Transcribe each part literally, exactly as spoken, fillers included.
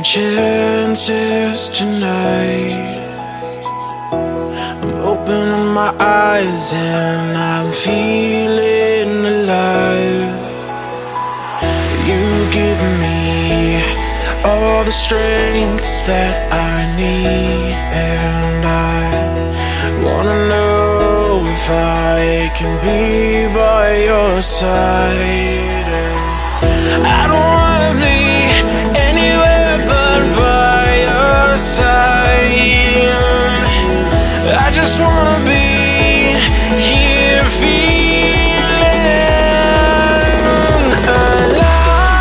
chances tonight. I'm opening my eyes and I'm feeling alive. You give me all the strength that I need, and I wanna know if I can be by your side. And I don't wanna be anywhere but by your side. I just wanna be here feeling alive.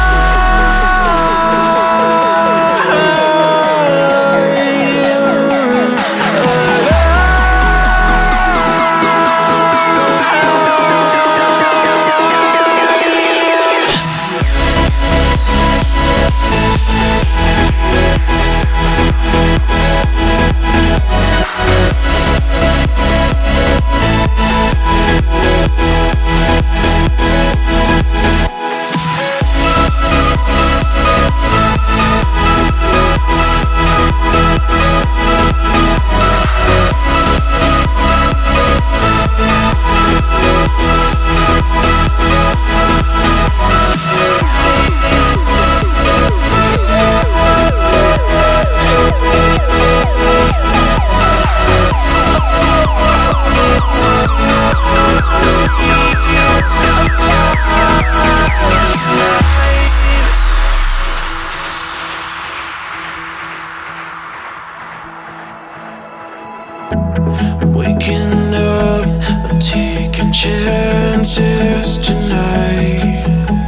Waking up, I'm taking chances tonight.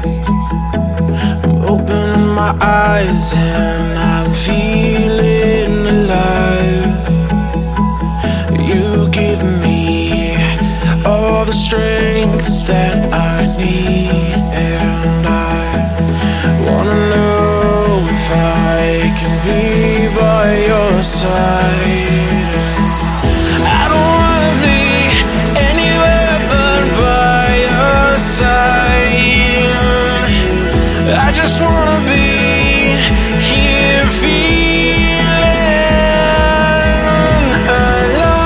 I'm opening my eyes and I'm feeling alive. You give me all the strength that I need, and I wanna know if I can be by your side. I don't wanna be anywhere but by your side. I just wanna be here feeling alive.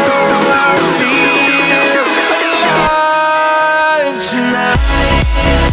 Tonight